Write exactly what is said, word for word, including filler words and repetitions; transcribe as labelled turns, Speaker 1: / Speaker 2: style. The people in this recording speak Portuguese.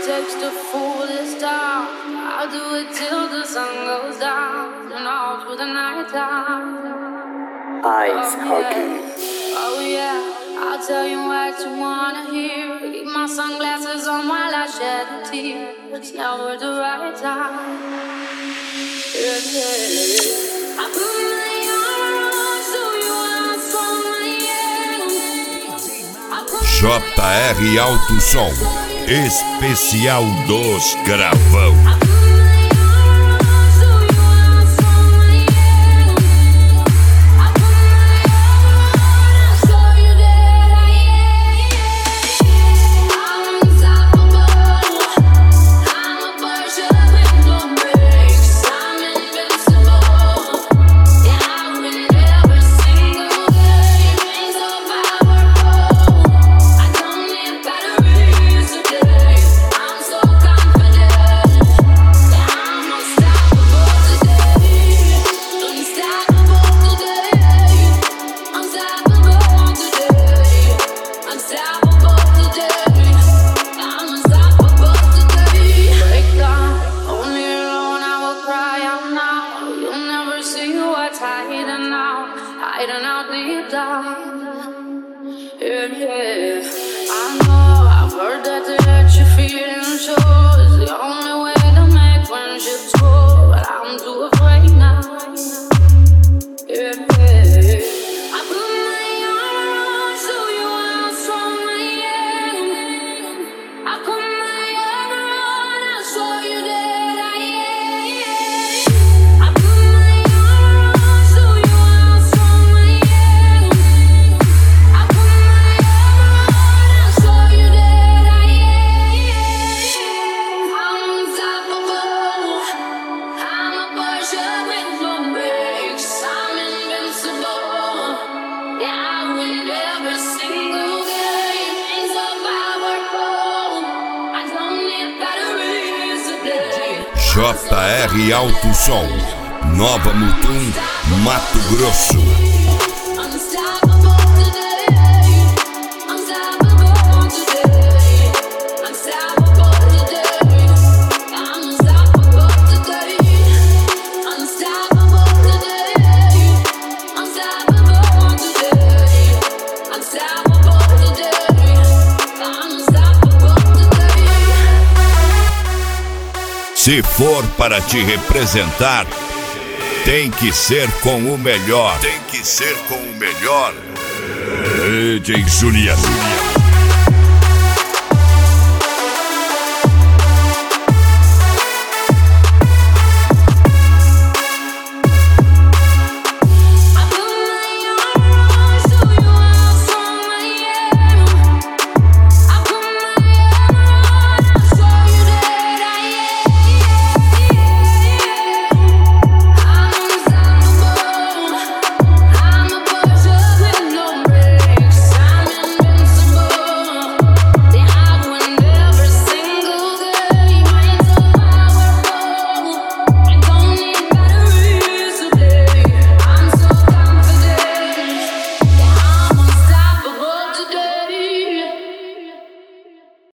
Speaker 1: takes to fool this town. I'll do it till the sun goes down and all through the night time.
Speaker 2: Ice Hockey.
Speaker 1: Oh yeah, I'll tell you what you wanna hear. Keep my sunglasses on while I shed a tear. It's never the right time. Yeah, yeah. I put my arms so you are strong, yeah.
Speaker 3: J R Alto Som, especial dos Gravão. J R Alto Som, Nova Mutum, Mato Grosso. Se for para te representar, tem que ser com o melhor. Tem que ser com o melhor. D J Juliano.